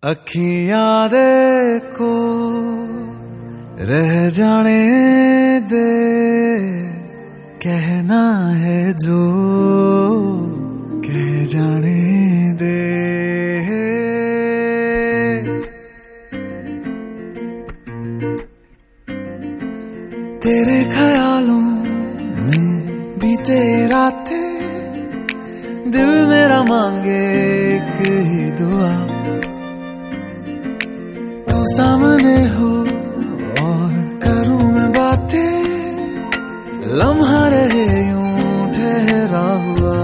अखियां देखो रह जाने दे, कहना है जो कह जाने दे। तेरे ख्यालों में बीते रातें, दिल मेरा मांगे एक ही दुआ, तू सामने हो और करूं मैं बातें, लम्हा रहे यूं ठहरा हुआ।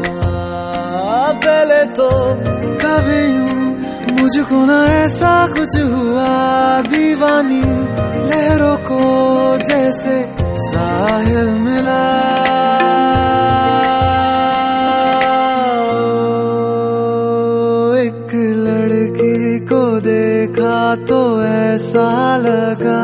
पहले तो कभी यूं मुझको ना ऐसा कुछ हुआ, दीवानी लहरों को जैसे साहिल मिला। एक लड़की को देखा तो ऐसा लगा,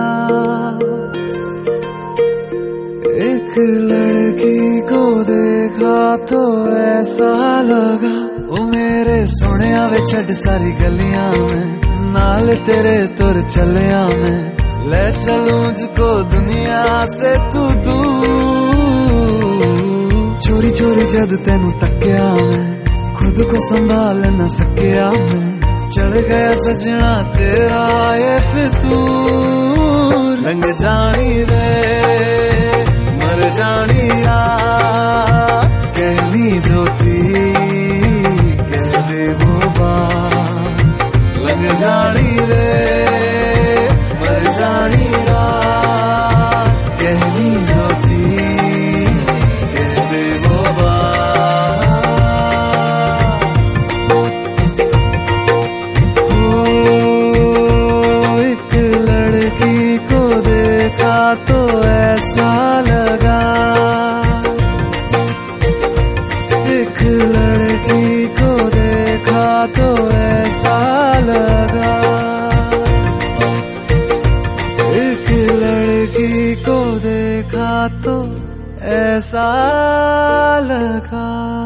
एक लड़की को देखा तो ऐसा लगा। ओ मेरे सोनिया वे छड़ सारी गलियां में, नाल तेरे तुर चलिया मैं, ले चलूं मुझको दुनिया से तू दूर। चोरी चोरी जद तेनू तक्या मैं, खुद को संभाल न सकिया मैं, चढ़ गया सजना तेरा ये फितूर। रंग जानी रे मर जानी रात, कहनी जो थी कह दे वो बात। लग जानी रे मर जानी रात, कहनी जो थी कह दे वो बात। ओ एक लड़की को देखा तो ऐसा लगा, एक लड़की को देखा तो ऐसा लगा, एक लड़की को देखा तो ऐसा लगा।